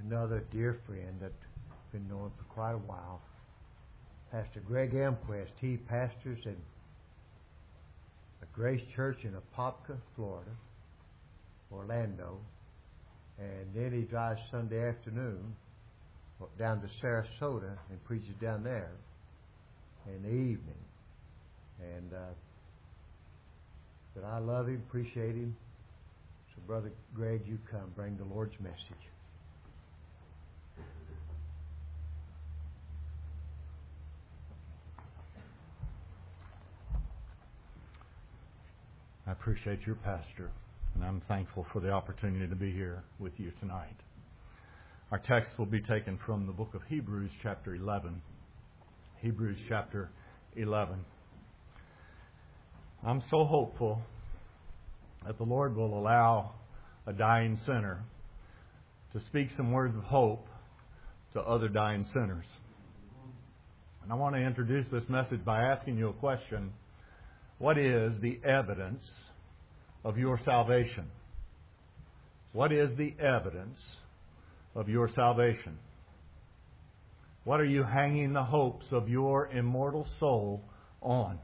another dear friend that I've been knowing for quite a while. Pastor Greg Amquist. He pastors in a Grace Church in Apopka, Florida, Orlando. And then he drives Sunday afternoon down to Sarasota and preaches down there in the evening. And but I love him, appreciate him. So, Brother Greg, you come, bring the Lord's message. I appreciate your pastor, and I'm thankful for the opportunity to be here with you tonight. Our text will be taken from the book of Hebrews, chapter 11. Hebrews, chapter 11. I'm so hopeful that the Lord will allow a dying sinner to speak some words of hope to other dying sinners. And I want to introduce this message by asking you a question. What is the evidence of your salvation? What is the evidence of your salvation? What are you hanging the hopes of your immortal soul on?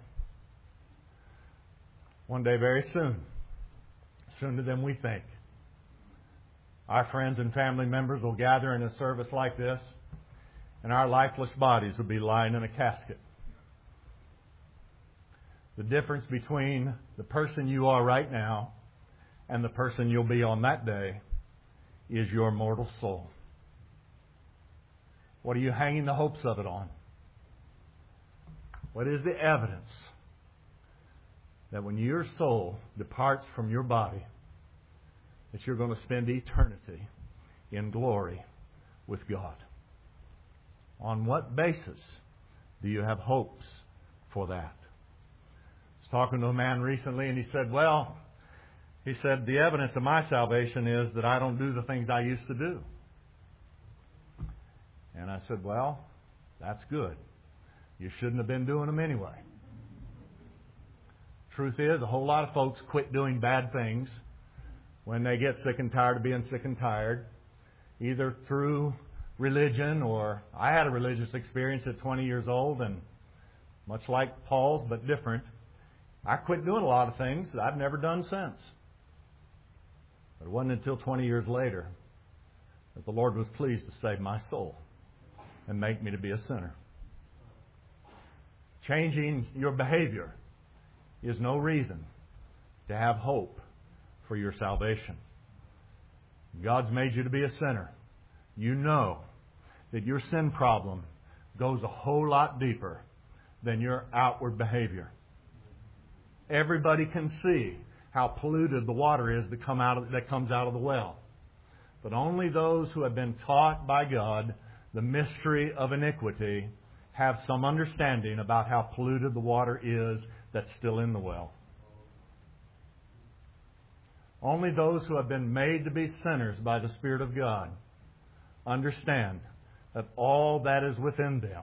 One day very soon, sooner than we think, our friends and family members will gather in a service like this, and our lifeless bodies will be lying in a casket. The difference between the person you are right now and the person you'll be on that day is your mortal soul. What are you hanging the hopes of it on? What is the evidence that when your soul departs from your body, that you're going to spend eternity in glory with God? On what basis do you have hopes for that? I was talking to a man recently, and he said, the evidence of my salvation is that I don't do the things I used to do. And I said, well, that's good. You shouldn't have been doing them anyway. Truth is, a whole lot of folks quit doing bad things when they get sick and tired of being sick and tired, either through religion or I had a religious experience at 20 years old, and much like Paul's, but different, I quit doing a lot of things that I've never done since. But it wasn't until 20 years later that the Lord was pleased to save my soul and make me to be a sinner. Changing your behavior is no reason to have hope for your salvation. God's made you to be a sinner. You know that your sin problem goes a whole lot deeper than your outward behavior. Everybody can see how polluted the water is that comes out of the well. But only those who have been taught by God the mystery of iniquity have some understanding about how polluted the water is that's still in the well. Only those who have been made to be sinners by the Spirit of God understand that all that is within them,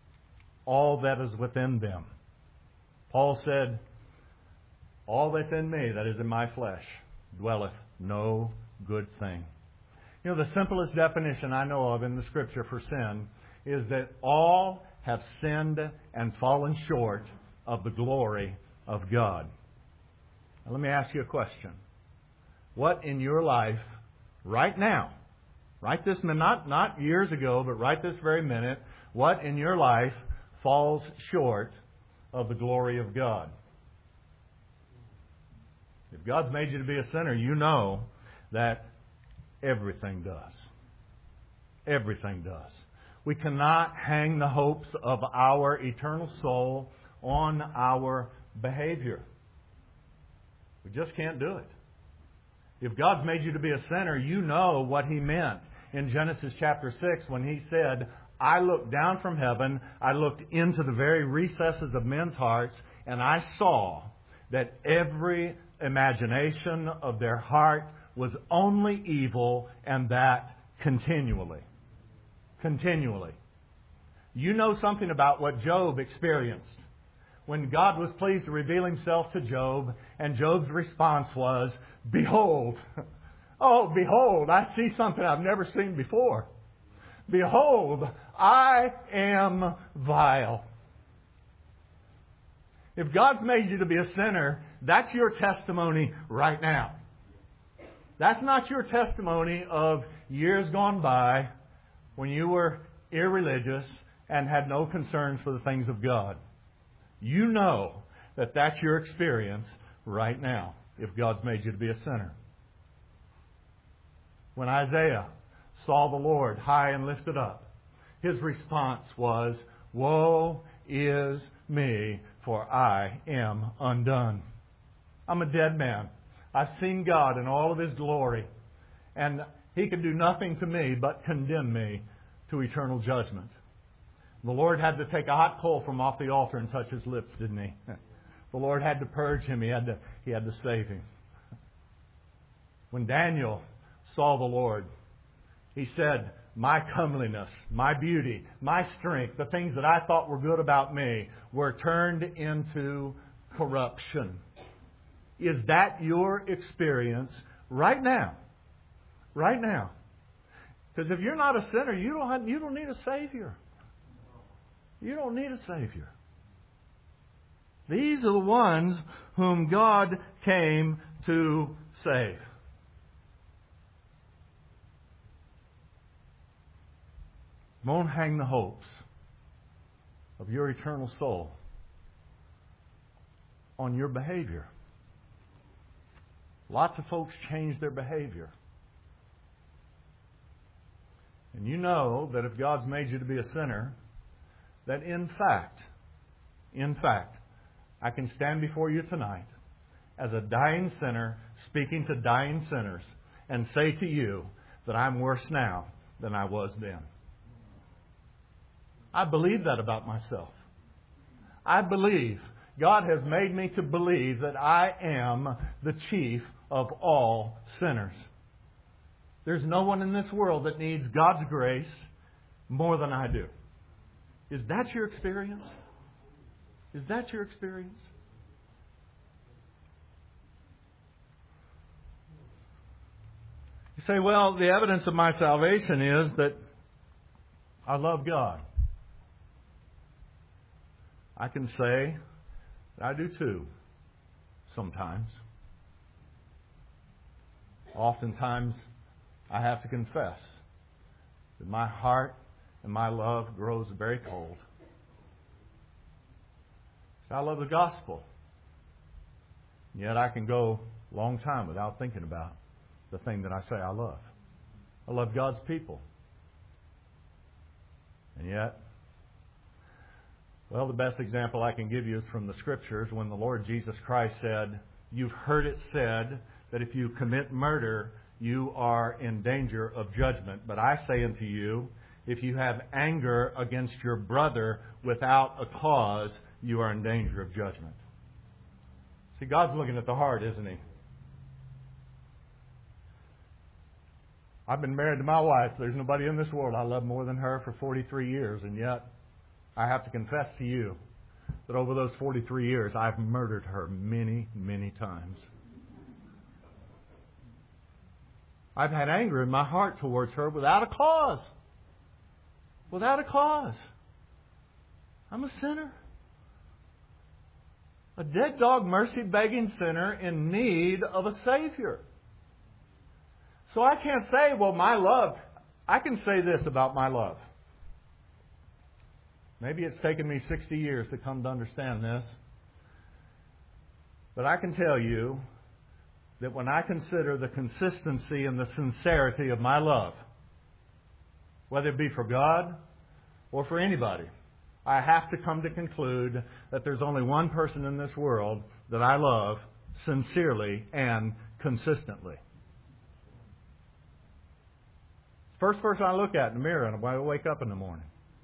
Paul said, all that's in me, that is in my flesh, dwelleth no good thing. You know, the simplest definition I know of in the Scripture for sin is that all have sinned and fallen short of the glory of God. Now, let me ask you a question. What in your life, right now, right this minute, not years ago, but right this very minute, what in your life falls short of the glory of God? If God's made you to be a sinner, you know that everything does. Everything does. We cannot hang the hopes of our eternal soul on our behavior. We just can't do it. If God's made you to be a sinner, you know what He meant in Genesis chapter 6 when He said, I looked down from heaven, I looked into the very recesses of men's hearts, and I saw that every imagination of their heart was only evil, and that continually. Continually. You know something about what Job experienced when God was pleased to reveal Himself to Job, and Job's response was, behold, Oh, behold, I see something I've never seen before. Behold, I am vile. If God's made you to be a sinner, that's your testimony right now. That's not your testimony of years gone by when you were irreligious and had no concerns for the things of God. You know that that's your experience right now if God's made you to be a sinner. When Isaiah saw the Lord high and lifted up, his response was, "Woe is me, for I am undone. I'm a dead man. I've seen God in all of His glory, and He can do nothing to me but condemn me to eternal judgment." The Lord had to take a hot coal from off the altar and touch his lips, didn't He? The Lord had to purge him. He had to save him. When Daniel saw the Lord, he said, "My comeliness, my beauty, my strength, the things that I thought were good about me were turned into corruption." Is that your experience right now? Right now. Because if you're not a sinner, you don't need a Savior. You don't need a Savior. These are the ones whom God came to save. Don't hang the hopes of your eternal soul on your behavior. Lots of folks change their behavior. And you know that if God's made you to be a sinner, that in fact, I can stand before you tonight as a dying sinner speaking to dying sinners and say to you that I'm worse now than I was then. I believe that about myself. I believe God has made me to believe that I am the chief of all sinners. There's no one in this world that needs God's grace more than I do. Is that your experience? Is that your experience? You say, well, the evidence of my salvation is that I love God. I can say that I do too, sometimes. Oftentimes, I have to confess that my heart and my love grows very cold. So I love the gospel. Yet I can go a long time without thinking about the thing that I say I love. I love God's people. And yet, well, the best example I can give you is from the Scriptures when the Lord Jesus Christ said, "You've heard it said that if you commit murder, you are in danger of judgment. But I say unto you, if you have anger against your brother without a cause, you are in danger of judgment." See, God's looking at the heart, isn't He? I've been married to my wife. There's nobody in this world I love more than her for 43 years. And yet, I have to confess to you that over those 43 years, I've murdered her many, many times. I've had anger in my heart towards her without a cause. Without a cause. I'm a sinner. A dead dog, mercy-begging sinner in need of a Savior. So I can't say, well, my love, I can say this about my love. Maybe it's taken me 60 years to come to understand this. But I can tell you that when I consider the consistency and the sincerity of my love, whether it be for God or for anybody, I have to come to conclude that there's only one person in this world that I love sincerely and consistently. It's the first person I look at in the mirror when I wake up in the morning.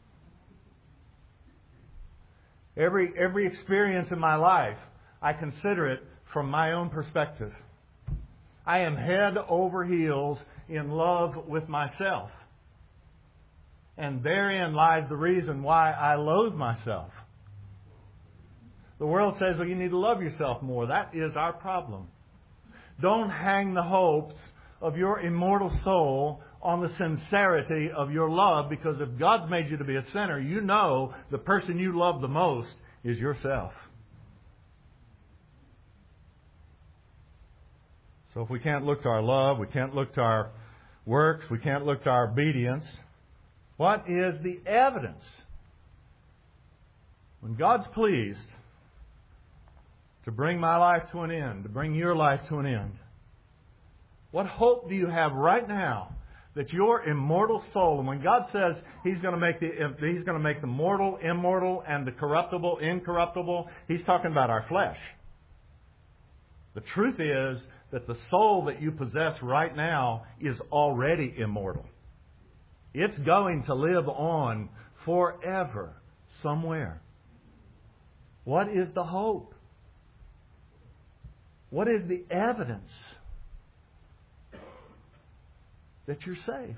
Every experience in my life, I consider it from my own perspective. I am head over heels in love with myself. And therein lies the reason why I loathe myself. The world says, well, you need to love yourself more. That is our problem. Don't hang the hopes of your immortal soul on the sincerity of your love, because if God's made you to be a sinner, you know the person you love the most is yourself. So if we can't look to our love, we can't look to our works, we can't look to our obedience, what is the evidence? When God's pleased to bring my life to an end, to bring your life to an end, what hope do you have right now that your immortal soul, and when God says He's going to make the mortal immortal and the corruptible incorruptible, He's talking about our flesh. The truth is that the soul that you possess right now is already immortal. It's going to live on forever somewhere. What is the hope? What is the evidence that you're saved?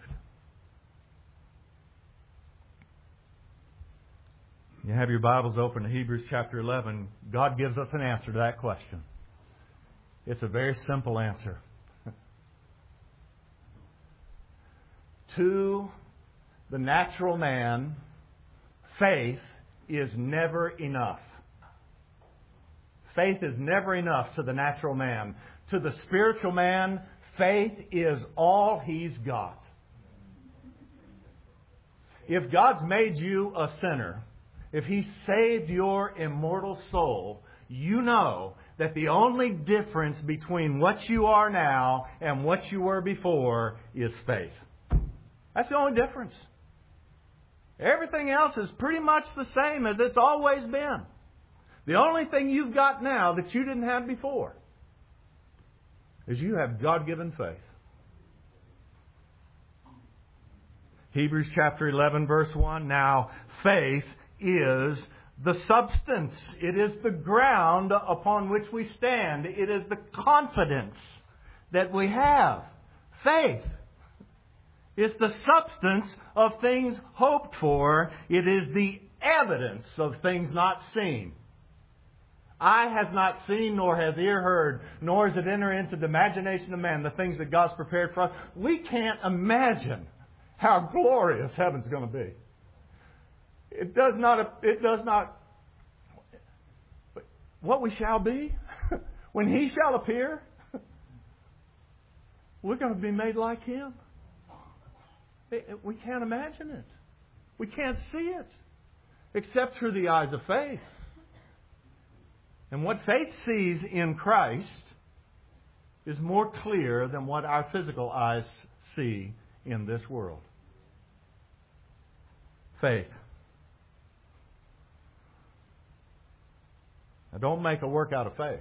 You have your Bibles open to Hebrews chapter 11. God gives us an answer to that question. It's a very simple answer. To the natural man, faith is never enough. Faith is never enough to the natural man. To the spiritual man, faith is all he's got. If God's made you a sinner, if He saved your immortal soul, you know that the only difference between what you are now and what you were before is faith. That's the only difference. Everything else is pretty much the same as it's always been. The only thing you've got now that you didn't have before is you have God-given faith. Hebrews chapter 11 verse 1. Now, faith is the substance. It is the ground upon which we stand. It is the confidence that we have. Faith is the substance of things hoped for. It is the evidence of things not seen. Eye has not seen, nor has ear heard, nor has it entered into the imagination of man the things that God's prepared for us. We can't imagine how glorious heaven's going to be. It does not, what we shall be, when He shall appear, we're going to be made like Him. We can't imagine it. We can't see it, except through the eyes of faith. And what faith sees in Christ is more clear than what our physical eyes see in this world. Faith. Now, don't make a work out of faith.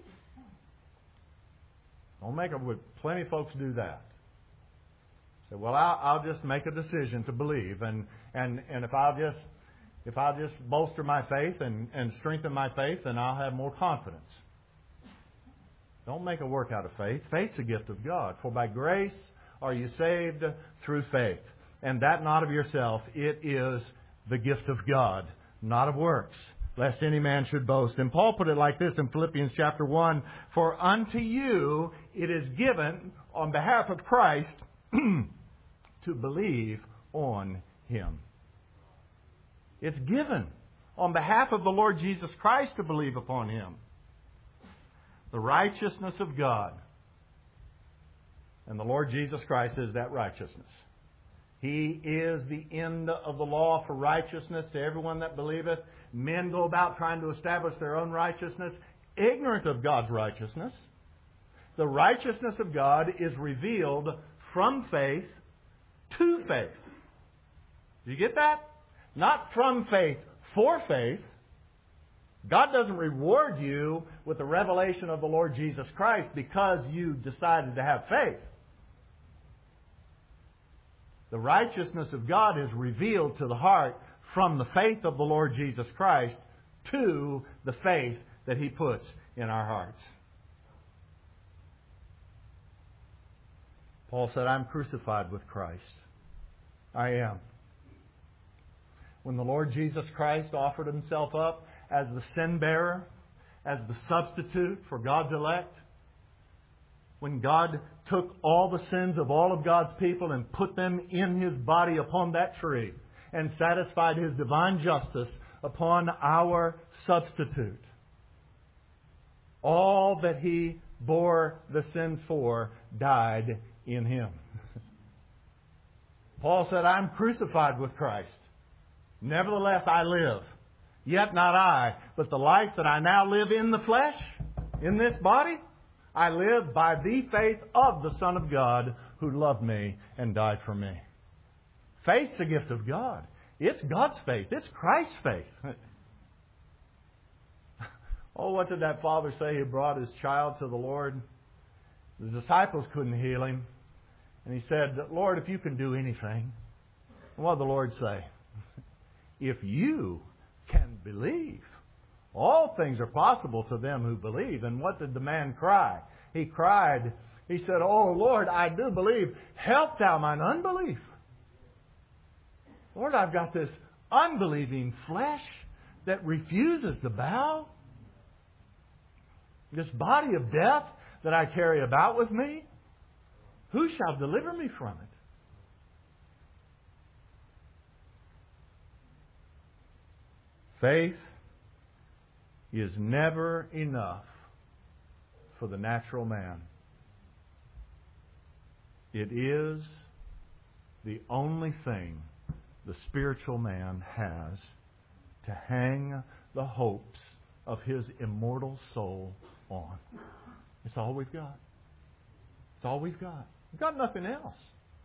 Don't make a... Plenty of folks do that. Say, well, I'll just make a decision to believe, and if I'll just bolster my faith and strengthen my faith, then I'll have more confidence. Don't make a work out of faith. Faith's a gift of God. For by grace are you saved through faith, and that not of yourself. It is the gift of God, not of works, lest any man should boast. And Paul put it like this in Philippians chapter 1, for unto you it is given on behalf of Christ to believe on Him. It's given on behalf of the Lord Jesus Christ to believe upon Him. The righteousness of God. And the Lord Jesus Christ is that righteousness. He is the end of the law for righteousness to everyone that believeth. Men go about trying to establish their own righteousness, ignorant of God's righteousness. The righteousness of God is revealed from faith to faith. Do you get that? Not from faith for faith. God doesn't reward you with the revelation of the Lord Jesus Christ because you decided to have faith. The righteousness of God is revealed to the heart from the faith of the Lord Jesus Christ to the faith that He puts in our hearts. Paul said, I'm crucified with Christ. I am. When the Lord Jesus Christ offered Himself up as the sin bearer, as the substitute for God's elect, when God took all the sins of all of God's people and put them in His body upon that tree and satisfied His divine justice upon our substitute. All that He bore the sins for died in Him. Paul said, I'm crucified with Christ. Nevertheless I live. Yet not I, but the life that I now live in the flesh, in this body, I live by the faith of the Son of God who loved me and died for me. Faith's a gift of God. It's God's faith. It's Christ's faith. Oh, what did that father say who brought his child to the Lord? The disciples couldn't heal him. And he said, Lord, if you can do anything. And what did the Lord say? If you can believe, all things are possible to them who believe. And what did the man cry? He cried, he said, Oh, Lord, I do believe. Help thou mine unbelief. Lord, I've got this unbelieving flesh that refuses to bow. This body of death that I carry about with me. Who shall deliver me from it? Faith is never enough for the natural man. It is the only thing the spiritual man has to hang the hopes of his immortal soul on. It's all we've got. It's all we've got. We've got nothing else.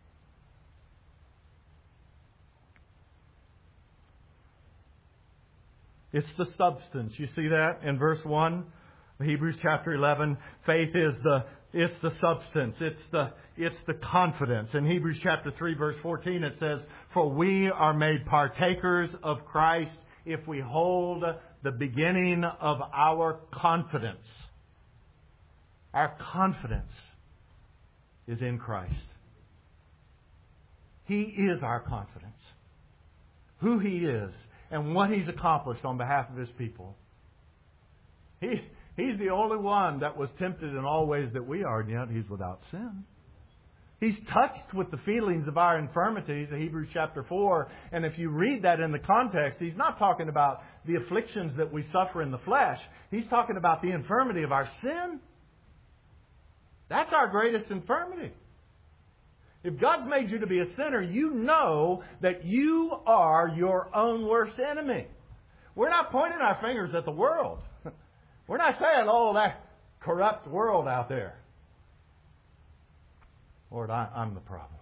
It's the substance. You see that in verse 1, Hebrews chapter 11. Faith is the substance. It's the confidence. In Hebrews chapter 3, verse 14, it says, For we are made partakers of Christ if we hold the beginning of our confidence. Our confidence is in Christ. He is our confidence. Who He is and what He's accomplished on behalf of His people. He's the only one that was tempted in all ways that we are, and yet He's without sin. He's touched with the feelings of our infirmities, in Hebrews chapter 4. And if you read that in the context, He's not talking about the afflictions that we suffer in the flesh. He's talking about the infirmity of our sin. That's our greatest infirmity. If God's made you to be a sinner, you know that you are your own worst enemy. We're not pointing our fingers at the world. We're not saying, oh, that corrupt world out there. Lord, I'm the problem.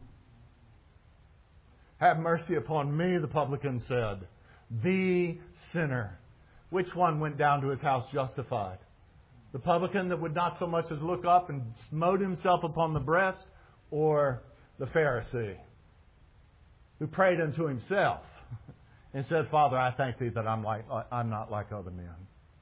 Have mercy upon me, the publican said. The sinner. Which one went down to his house justified? The publican that would not so much as look up and smote himself upon the breast, or the Pharisee who prayed unto himself and said, Father, I thank Thee that I'm not like other men.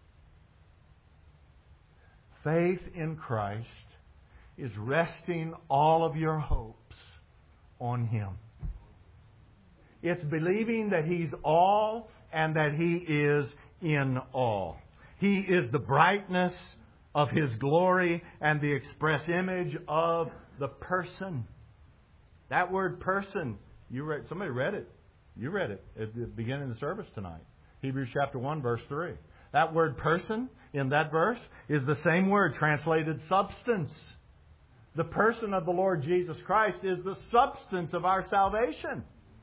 Faith in Christ is resting all of your hopes on Him. It's believing that He's all and that He is in all. He is the brightness of His glory and the express image of the person. That word person, somebody read it. You read it at the beginning of the service tonight. Hebrews chapter 1, verse 3. That word person in that verse is the same word translated substance. The person of the Lord Jesus Christ is the substance of our salvation.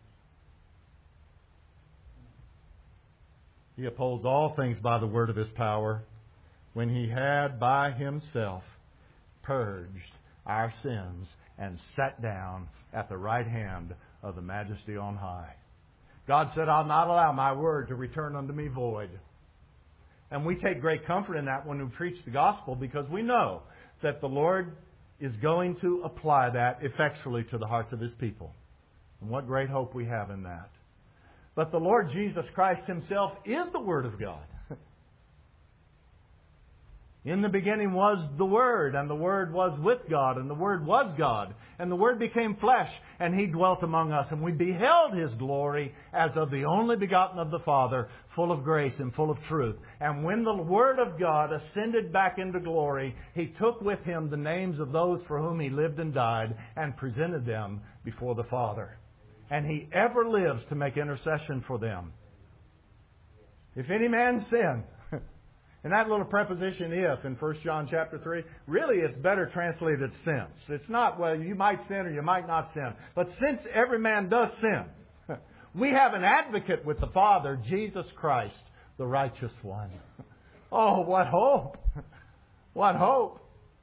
He upholds all things by the word of His power, when He had by Himself purged our sins and sat down at the right hand of the Majesty on high. God said, I'll not allow my word to return unto me void. And we take great comfort in that when we preach the gospel, because we know that the Lord is going to apply that effectually to the hearts of His people. And what great hope we have in that. But the Lord Jesus Christ Himself is the Word of God. In the beginning was the Word, and the Word was with God, and the Word was God. And the Word became flesh, and He dwelt among us. And we beheld His glory as of the only begotten of the Father, full of grace and full of truth. And when the Word of God ascended back into glory, He took with Him the names of those for whom He lived and died, and presented them before the Father. And He ever lives to make intercession for them. If any man sin... And that little preposition if in 1 John chapter 3, really it's better translated since. It's not, well, you might sin or you might not sin. But since every man does sin, we have an advocate with the Father, Jesus Christ, the righteous one. Oh, what hope! What hope!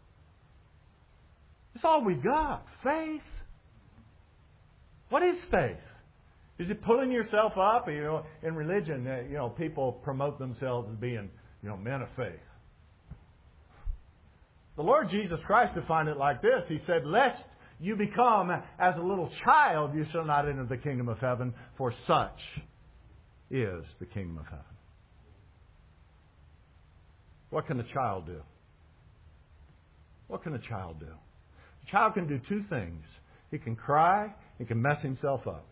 It's all we've got. Faith. What is faith? Is it pulling yourself up? You know, in religion, people promote themselves as being men of faith. The Lord Jesus Christ defined it like this. He said, lest you become as a little child, you shall not enter the kingdom of heaven, for such is the kingdom of heaven. What can a child do? What can a child do? A child can do two things. He can cry, he can mess himself up.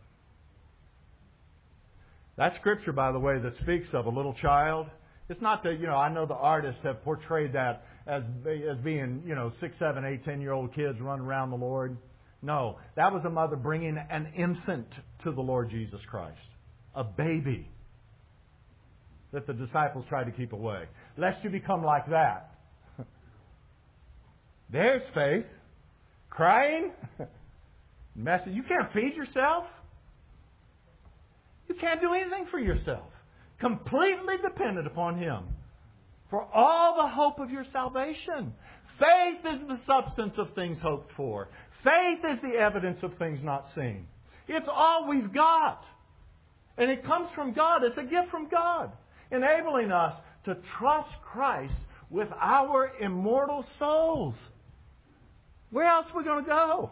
That scripture, by the way, that speaks of a little child, it's not that, I know the artists have portrayed that as being, 6, 7, 8, 10-year-old kids running around the Lord. No, that was a mother bringing an infant to the Lord Jesus Christ. A baby that the disciples tried to keep away. Lest you become like that. There's faith. Crying. Message. You can't feed yourself. You can't do anything for yourself. Completely dependent upon Him for all the hope of your salvation. Faith is the substance of things hoped for. Faith is the evidence of things not seen. It's all we've got. And it comes from God. It's a gift from God, enabling us to trust Christ with our immortal souls. Where else are we going to go?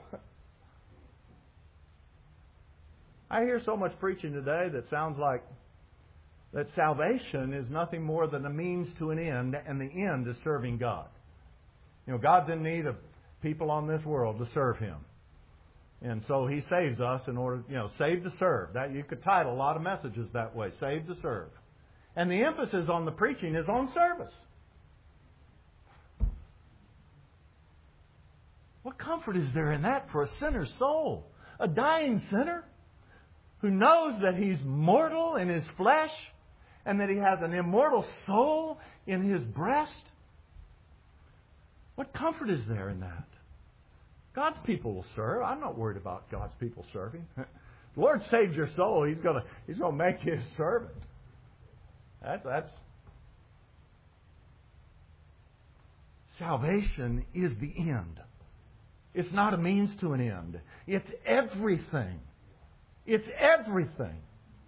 I hear so much preaching today that sounds like that salvation is nothing more than a means to an end, and the end is serving God. God didn't need people on this world to serve Him. And so He saves us in order, save to serve. That you could title a lot of messages that way, save to serve. And the emphasis on the preaching is on service. What comfort is there in that for a sinner's soul? A dying sinner who knows that he's mortal in his flesh and that he has an immortal soul in his breast. What comfort is there in that? God's people will serve. I'm not worried about God's people serving. The Lord saved your soul. He's going to make you His servant. That's salvation is the end. It's not a means to an end. It's everything. It's everything.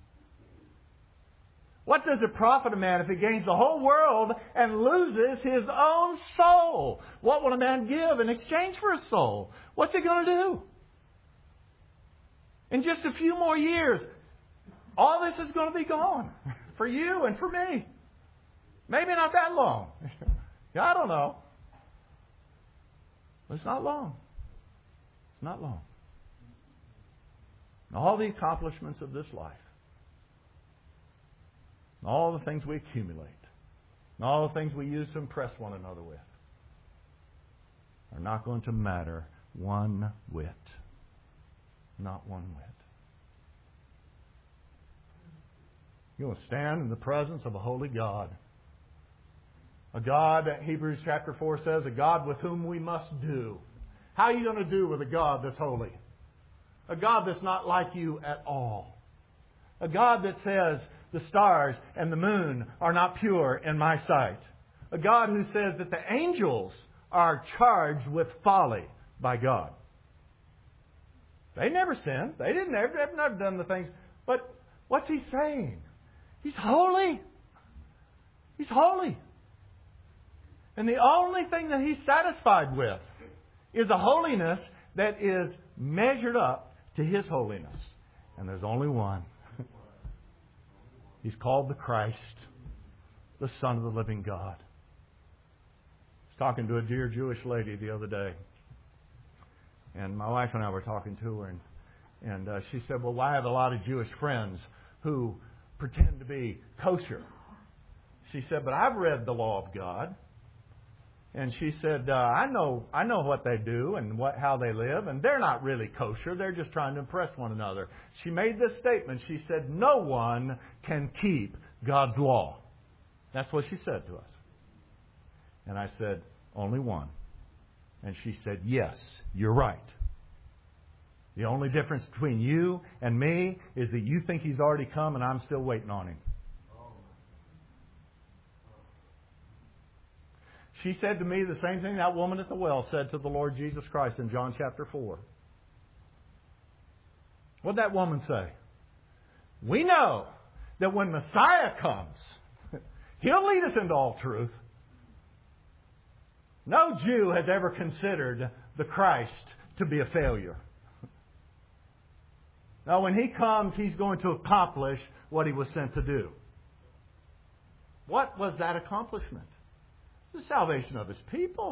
What does it profit a man if he gains the whole world and loses his own soul? What will a man give in exchange for his soul? What's he going to do? In just a few more years, all this is going to be gone. For you and for me. Maybe not that long. I don't know. But it's not long. It's not long. All the accomplishments of this life, all the things we accumulate, and all the things we use to impress one another with, are not going to matter one whit. Not one whit. You will stand in the presence of a holy God. A God, Hebrews chapter 4 says, a God with whom we must do. How are you going to do with a God that's holy? A God that's not like you at all. A God that says the stars and the moon are not pure in my sight. A God who says that the angels are charged with folly by God. They never sinned. They've never done the things. But what's He saying? He's holy. He's holy. And the only thing that He's satisfied with is a holiness that is measured up to His holiness. And there's only one. He's called the Christ, the Son of the living God. talking to a dear Jewish lady the other day. And my wife and I were talking to her, and she said, well, I have a lot of Jewish friends who pretend to be kosher. She said, but I've read the law of God. And she said, I know what they do and how they live, and they're not really kosher. They're just trying to impress one another. She made this statement. She said, no one can keep God's law. That's what she said to us. And I said, only one. And she said, yes, you're right. The only difference between you and me is that you think He's already come and I'm still waiting on Him. She said to me the same thing that woman at the well said to the Lord Jesus Christ in John chapter 4. What did that woman say? We know that when Messiah comes, He'll lead us into all truth. No Jew has ever considered the Christ to be a failure. Now, when He comes, He's going to accomplish what He was sent to do. What was that accomplishment? The salvation of His people.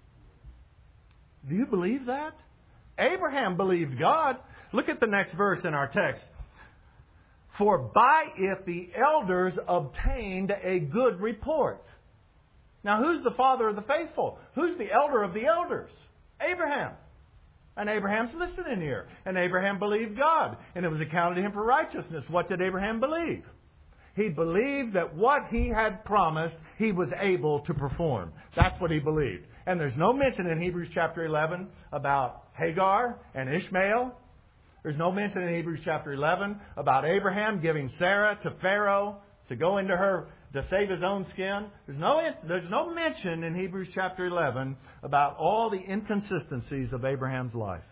Do you believe that? Abraham believed God. Look at the next verse in our text. For by it the elders obtained a good report. Now, who's the father of the faithful? Who's the elder of the elders? Abraham. And Abraham's listed in here. And Abraham believed God, and it was accounted to him for righteousness. What did Abraham believe? He believed that what he had promised, he was able to perform. That's what he believed. And there's no mention in Hebrews chapter 11 about Hagar and Ishmael. There's no mention in Hebrews chapter 11 about Abraham giving Sarah to Pharaoh to go into her to save his own skin. There's no mention in Hebrews chapter 11 about all the inconsistencies of Abraham's life.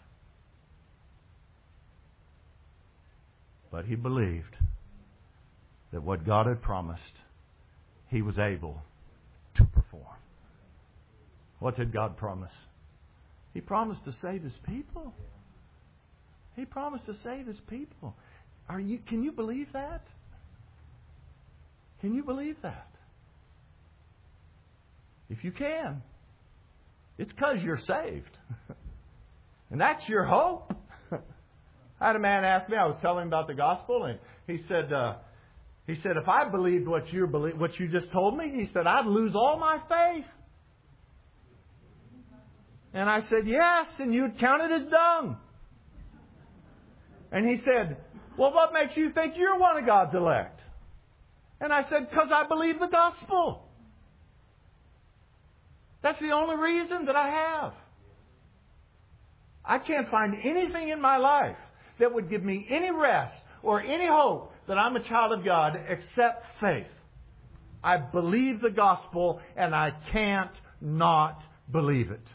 But he believed that what God had promised, He was able to perform. What did God promise? He promised to save His people. He promised to save His people. Can you believe that? Can you believe that? If you can, it's because you're saved. And that's your hope. I had a man ask me, I was telling him about the gospel, and he said, if I believed what you just told me, he said, I'd lose all my faith. And I said, yes, and you'd count it as dung. And he said, well, what makes you think you're one of God's elect? And I said, because I believe the gospel. That's the only reason that I have. I can't find anything in my life that would give me any rest or any hope that I'm a child of God except faith. I believe the gospel and I can't not believe it.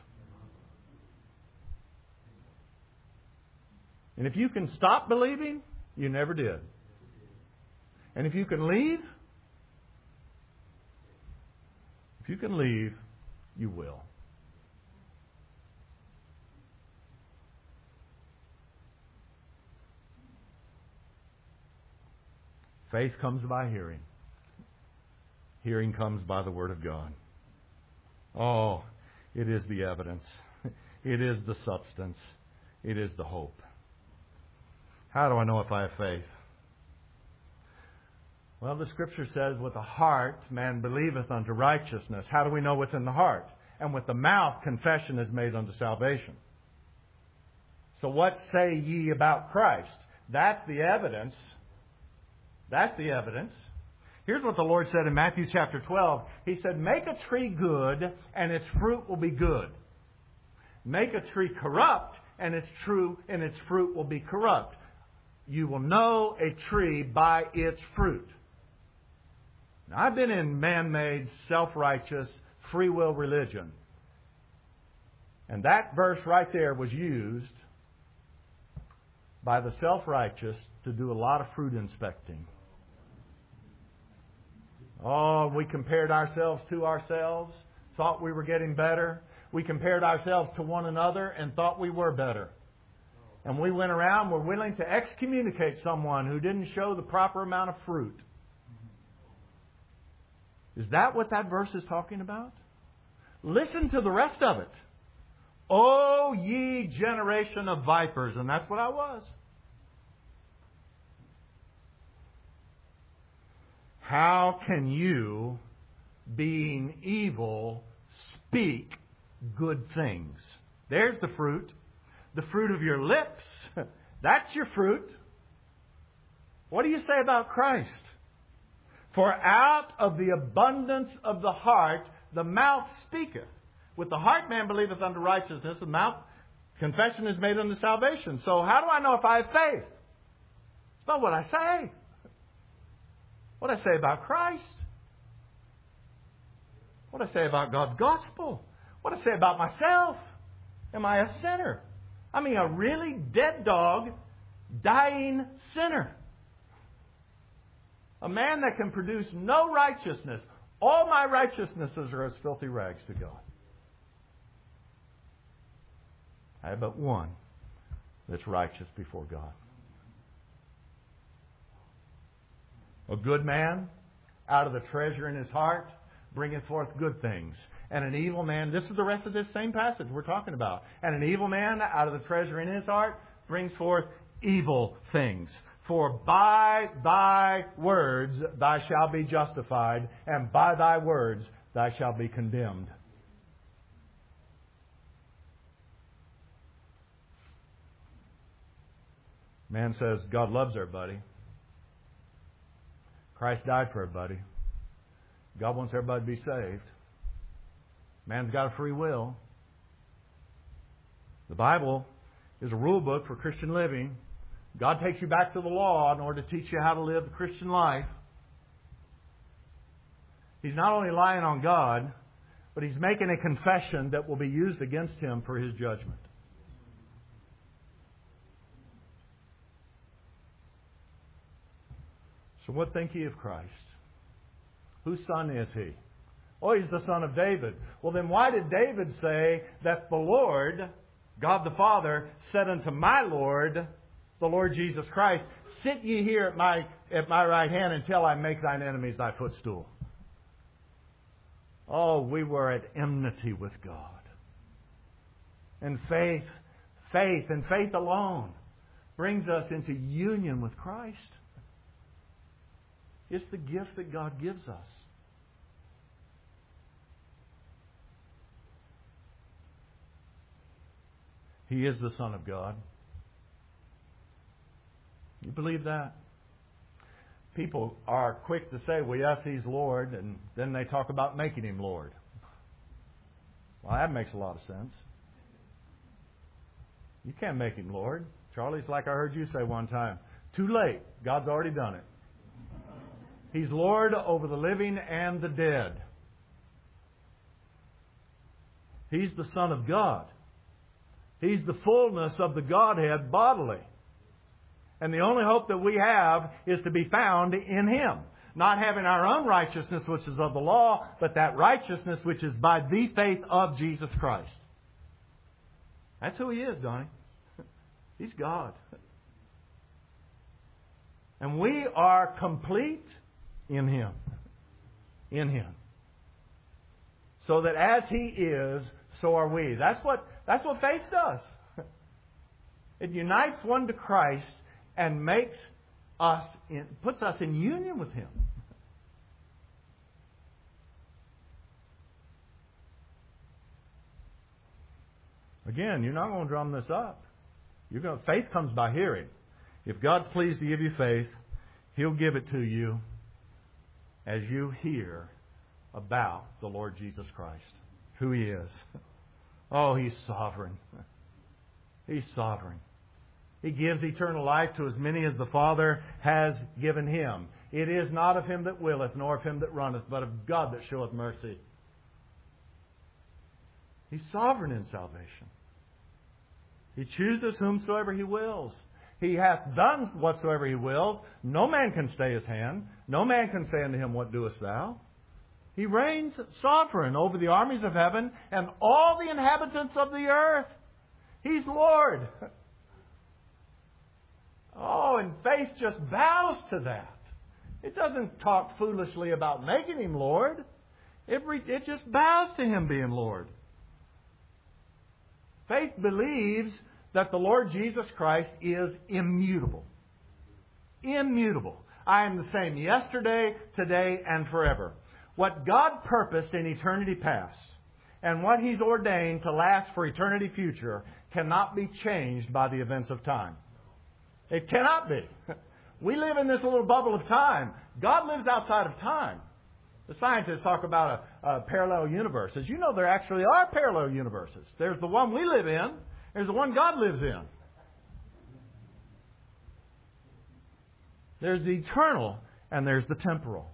And if you can stop believing, you never did. And if you can leave, you will. Faith comes by hearing. Hearing comes by the Word of God. Oh, it is the evidence. It is the substance. It is the hope. How do I know if I have faith? Well, the Scripture says, with the heart man believeth unto righteousness. How do we know what's in the heart? And with the mouth confession is made unto salvation. So what say ye about Christ? That's the evidence. That's the evidence. Here's what the Lord said in Matthew chapter 12. He said, make a tree good, and its fruit will be good. Make a tree corrupt, and its fruit will be corrupt. You will know a tree by its fruit. Now, I've been in man-made, self-righteous, free will religion. And that verse right there was used by the self-righteous to do a lot of fruit inspecting. Oh, we compared ourselves to ourselves, thought we were getting better. We compared ourselves to one another and thought we were better. And we went around, were willing to excommunicate someone who didn't show the proper amount of fruit. Is that what that verse is talking about? Listen to the rest of it. O ye generation of vipers. And that's what I was. How can you, being evil, speak good things? There's the fruit. The fruit of your lips. That's your fruit. What do you say about Christ? For out of the abundance of the heart, the mouth speaketh. With the heart man believeth unto righteousness, the mouth confession is made unto salvation. So how do I know if I have faith? It's not what I say. What I say about Christ. What I say about God's gospel. What I say about myself. Am I a sinner? I mean, a really dead dog, dying sinner. A man that can produce no righteousness. All my righteousnesses are as filthy rags to God. I have but one that's righteous before God. A good man, out of the treasure in his heart, bringeth forth good things. And an evil man, this is the rest of this same passage we're talking about. And an evil man, out of the treasure in his heart, brings forth evil things. For by thy words thou shalt be justified, and by thy words thou shalt be condemned. Man says God loves everybody. Christ died for everybody. God wants everybody to be saved. Man's got a free will. The Bible is a rule book for Christian living. God takes you back to the law in order to teach you how to live the Christian life. He's not only lying on God, but He's making a confession that will be used against Him for His judgment. So what think ye of Christ? Whose son is He? Oh, He's the son of David. Well, then why did David say that the Lord, God the Father, said unto my Lord, the Lord Jesus Christ, sit ye here at my right hand until I make thine enemies thy footstool? Oh, we were at enmity with God. And faith and faith alone brings us into union with Christ. It's the gift that God gives us. He is the Son of God. You believe that? People are quick to say, well, yes, He's Lord, and then they talk about making Him Lord. Well, that makes a lot of sense. You can't make Him Lord. Charlie's like I heard you say one time. Too late. God's already done it. He's Lord over the living and the dead. He's the Son of God. He's the fullness of the Godhead bodily. And the only hope that we have is to be found in Him. Not having our own righteousness, which is of the law, but that righteousness which is by the faith of Jesus Christ. That's who He is, Donnie. He's God. And we are complete in Him. In Him. So that as He is, so are we. That's what faith does. It unites one to Christ and puts us in union with Him. Again, you're not going to drum this up. Faith comes by hearing. If God's pleased to give you faith, He'll give it to you as you hear about the Lord Jesus Christ, who He is. Oh, He's sovereign. He's sovereign. He gives eternal life to as many as the Father has given Him. It is not of him that willeth, nor of him that runneth, but of God that showeth mercy. He's sovereign in salvation. He chooses whomsoever He wills. He hath done whatsoever He wills. No man can stay His hand. No man can say unto Him, what doest thou? He reigns sovereign over the armies of heaven and all the inhabitants of the earth. He's Lord. Oh, and faith just bows to that. It doesn't talk foolishly about making Him Lord. It just bows to Him being Lord. Faith believes that the Lord Jesus Christ is immutable. Immutable. I am the same yesterday, today, and forever. What God purposed in eternity past and what He's ordained to last for eternity future cannot be changed by the events of time. It cannot be. We live in this little bubble of time. God lives outside of time. The scientists talk about a parallel universe. As you know, there actually are parallel universes. There's the one we live in. There's the one God lives in. There's the eternal and there's the temporal.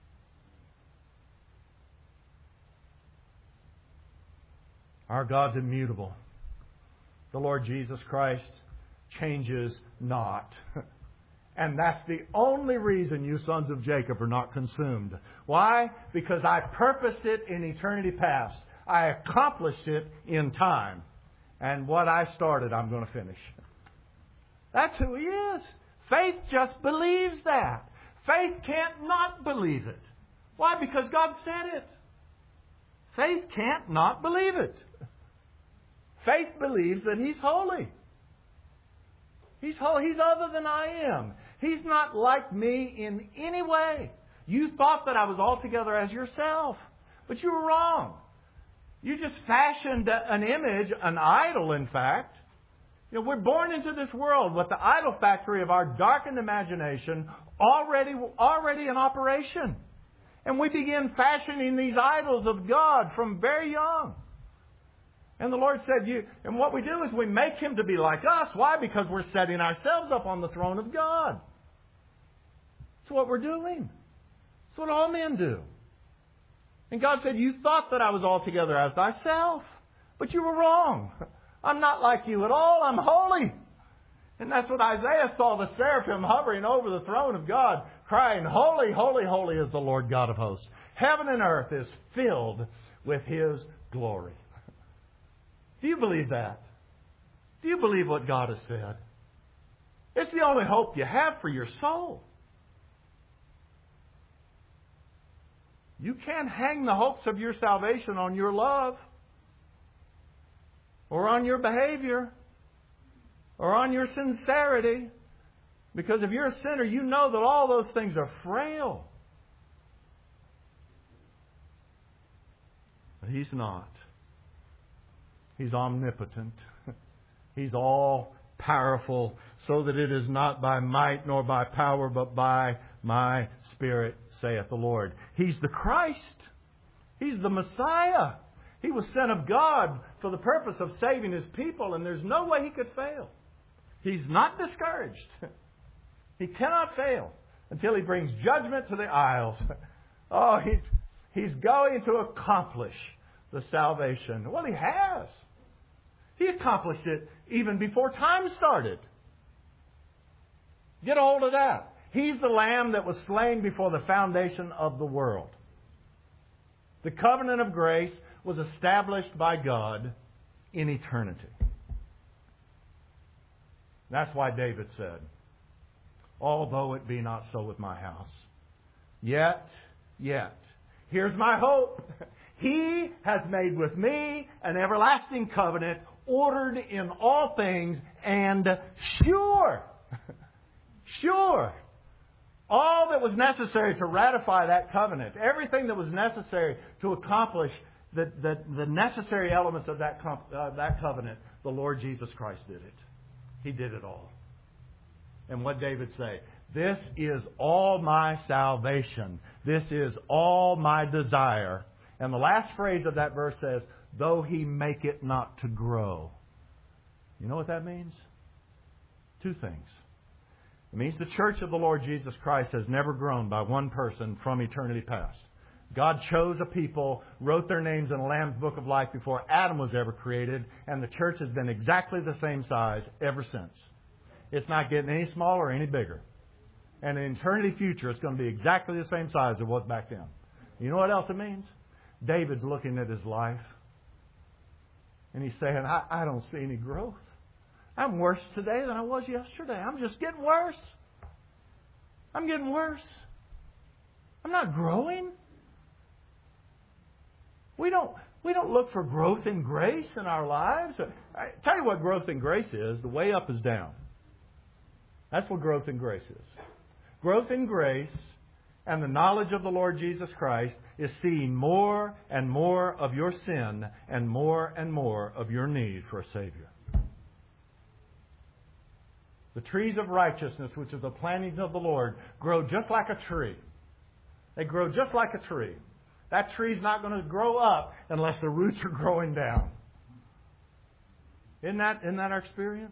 Our God's immutable. The Lord Jesus Christ changes not. And that's the only reason you sons of Jacob are not consumed. Why? Because I purposed it in eternity past. I accomplished it in time. And what I started, I'm going to finish. That's who He is. Faith just believes that. Faith can't not believe it. Why? Because God said it. Faith can't not believe it. Faith believes that He's holy. He's holy. He's other than I am. He's not like me in any way. You thought that I was altogether as yourself, but you were wrong. You just fashioned an image, an idol, in fact. You know, we're born into this world with the idol factory of our darkened imagination already in operation. And we begin fashioning these idols of God from very young. And the Lord said, and what we do is we make Him to be like us. Why? Because we're setting ourselves up on the throne of God. That's what we're doing. That's what all men do. And God said, you thought that I was altogether as thyself, but you were wrong. I'm not like you at all. I'm holy. And that's what Isaiah saw, the seraphim hovering over the throne of God, crying, holy, holy, holy is the Lord God of hosts. Heaven and earth is filled with His glory. Do you believe that? Do you believe what God has said? It's the only hope you have for your soul. You can't hang the hopes of your salvation on your love, or on your behavior, or on your sincerity. Because if you're a sinner, you know that all those things are frail. But He's not. He's omnipotent. He's all-powerful, so that it is not by might nor by power, but by my Spirit, saith the Lord. He's the Christ. He's the Messiah. He was sent of God for the purpose of saving His people, and there's no way He could fail. He's not discouraged. He cannot fail until He brings judgment to the isles. Oh, He's going to accomplish the salvation. Well, He has. He accomplished it even before time started. Get a hold of that. He's the Lamb that was slain before the foundation of the world. The covenant of grace was established by God in eternity. That's why David said, although it be not so with my house, yet, here's my hope. He has made with me an everlasting covenant, ordered in all things, and sure. Sure. All that was necessary to ratify that covenant, everything that was necessary to accomplish the necessary elements of that covenant, the Lord Jesus Christ did it. He did it all. And what David say? This is all my salvation. This is all my desire. And the last phrase of that verse says, though He make it not to grow. You know what that means? Two things. It means the church of the Lord Jesus Christ has never grown by one person from eternity past. God chose a people, wrote their names in the Lamb's Book of Life before Adam was ever created, and the church has been exactly the same size ever since. It's not getting any smaller or any bigger. And in eternity future, it's going to be exactly the same size it was back then. You know what else it means? David's looking at his life, and he's saying, I don't see any growth. I'm worse today than I was yesterday. I'm just getting worse. I'm getting worse. I'm not growing. We don't look for growth in grace in our lives. I tell you what growth in grace is. The way up is down. That's what growth in grace is. Growth in grace and the knowledge of the Lord Jesus Christ is seeing more and more of your sin and more of your need for a Savior. The trees of righteousness, which are the plantings of the Lord, grow just like a tree. They grow just like a tree. That tree's not going to grow up unless the roots are growing down. Isn't that our experience?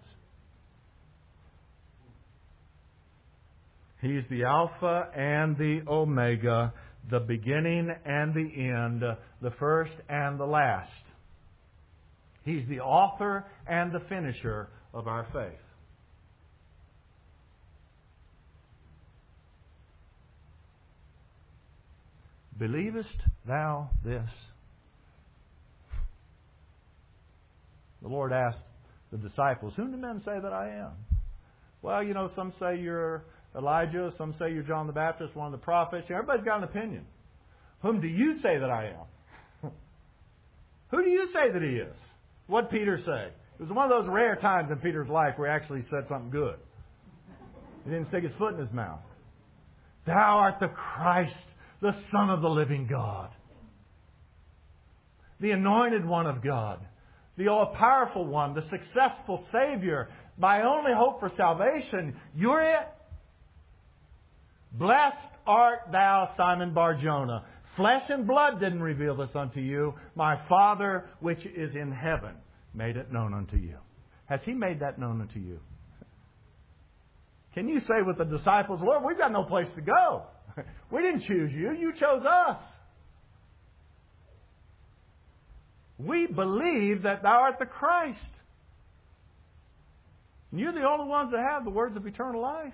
He's the Alpha and the Omega, the beginning and the end, the first and the last. He's the author and the finisher of our faith. Believest thou this? The Lord asked the disciples, whom do men say that I am? Well, some say you're Elijah, some say you're John the Baptist, one of the prophets. Everybody's got an opinion. Whom do you say that I am? Who do you say that he is? What'd Peter say? It was one of those rare times in Peter's life where he actually said something good. He didn't stick his foot in his mouth. Thou art the Christ, the Son of the living God. The anointed one of God. The all-powerful one. The successful Savior. My only hope for salvation. You're it. Blessed art thou, Simon Bar-Jonah. Flesh and blood didn't reveal this unto you. My Father which is in heaven made it known unto you. Has He made that known unto you? Can you say with the disciples, Lord, we've got no place to go. We didn't choose you. You chose us. We believe that thou art the Christ. And you're the only ones that have the words of eternal life.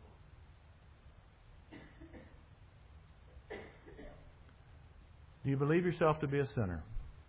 Do you believe yourself to be a sinner?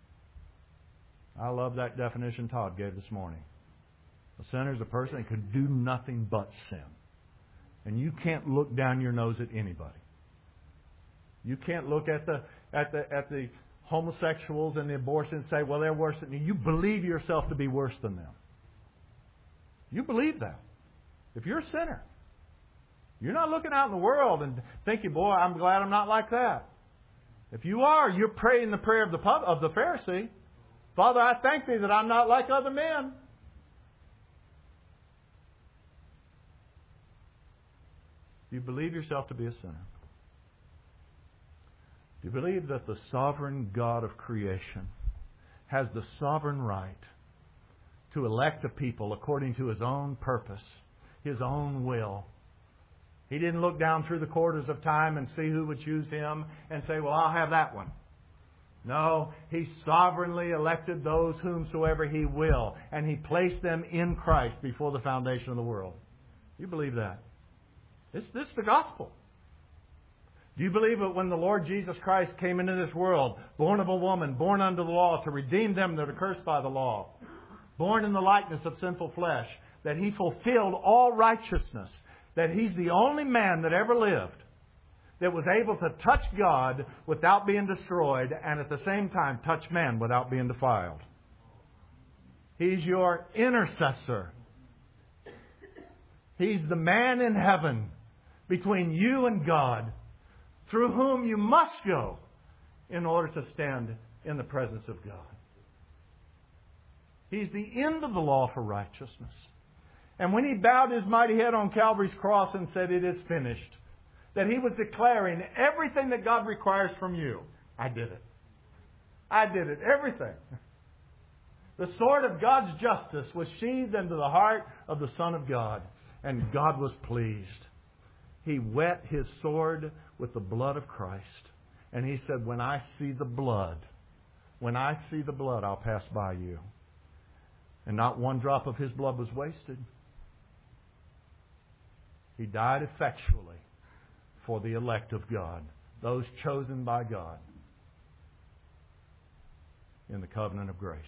I love that definition Todd gave this morning. A sinner is a person that can do nothing but sin. And you can't look down your nose at anybody. You can't look at the homosexuals and the abortions and say, well, they're worse than you. You believe yourself to be worse than them. You believe that. If you're a sinner, you're not looking out in the world and thinking, boy, I'm glad I'm not like that. If you are, you're praying the prayer of the Pharisee. Father, I thank Thee that I'm not like other men. Do you believe yourself to be a sinner? Do you believe that the sovereign God of creation has the sovereign right to elect a people according to His own purpose, His own will? He didn't look down through the quarters of time and see who would choose Him and say, well, I'll have that one. No, He sovereignly elected those whomsoever He will, and He placed them in Christ before the foundation of the world. You believe that? This is the gospel. Do you believe that when the Lord Jesus Christ came into this world, born of a woman, born under the law, to redeem them that are cursed by the law, born in the likeness of sinful flesh, that He fulfilled all righteousness, that He's the only man that ever lived that was able to touch God without being destroyed and at the same time touch man without being defiled? He's your intercessor. He's the man in heaven between you and God, through whom you must go in order to stand in the presence of God. He's the end of the law for righteousness. And when He bowed His mighty head on Calvary's cross and said, it is finished, that He was declaring everything that God requires from you. I did it. I did it. Everything. The sword of God's justice was sheathed into the heart of the Son of God. And God was pleased. He wet His sword with the blood of Christ. And He said, when I see the blood, I'll pass by you. And not one drop of His blood was wasted. He died effectually for the elect of God, those chosen by God in the covenant of grace.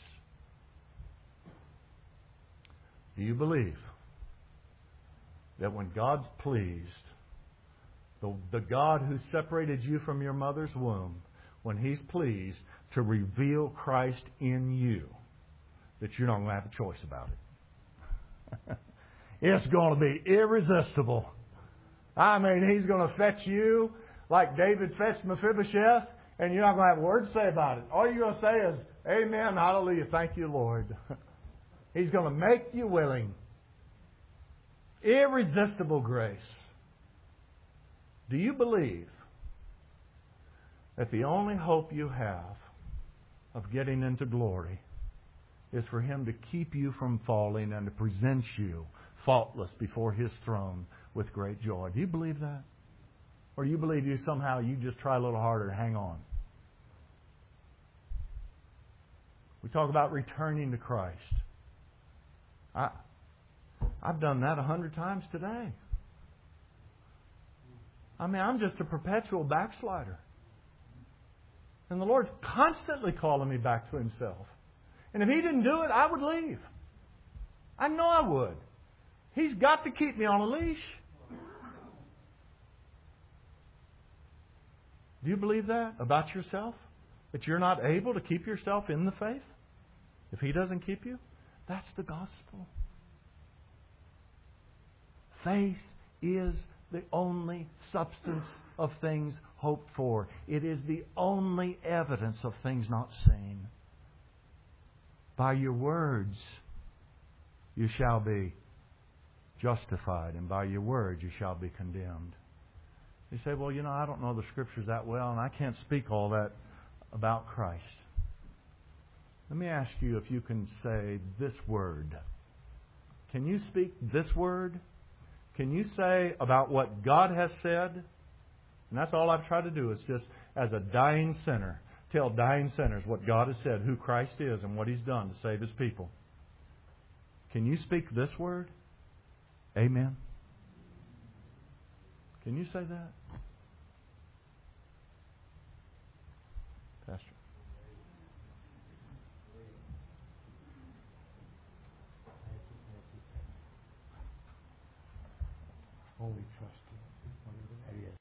Do you believe that when God's pleased, the God who separated you from your mother's womb when He's pleased to reveal Christ in you, that you're not going to have a choice about it. It's going to be irresistible. I mean, He's going to fetch you like David fetched Mephibosheth, and you're not going to have a word to say about it. All you're going to say is, Amen, hallelujah, thank you, Lord. He's going to make you willing. Irresistible grace. Do you believe that the only hope you have of getting into glory is for Him to keep you from falling and to present you faultless before His throne with great joy? Do you believe that? Or do you believe you just try a little harder to hang on? We talk about returning to Christ. I've done that 100 times today. I mean, I'm just a perpetual backslider. And the Lord's constantly calling me back to Himself. And if He didn't do it, I would leave. I know I would. He's got to keep me on a leash. Do you believe that about yourself? That you're not able to keep yourself in the faith? If He doesn't keep you? That's the gospel. Faith is the only substance of things hoped for. It is the only evidence of things not seen. By your words you shall be justified, and by your words you shall be condemned. You say, well, I don't know the Scriptures that well, and I can't speak all that about Christ. Let me ask you if you can say this word. Can you speak this word? Can you say about what God has said? And that's all I've tried to do is just, as a dying sinner, tell dying sinners what God has said, who Christ is, and what He's done to save His people. Can you speak this word? Amen. Can you say that? Pastor.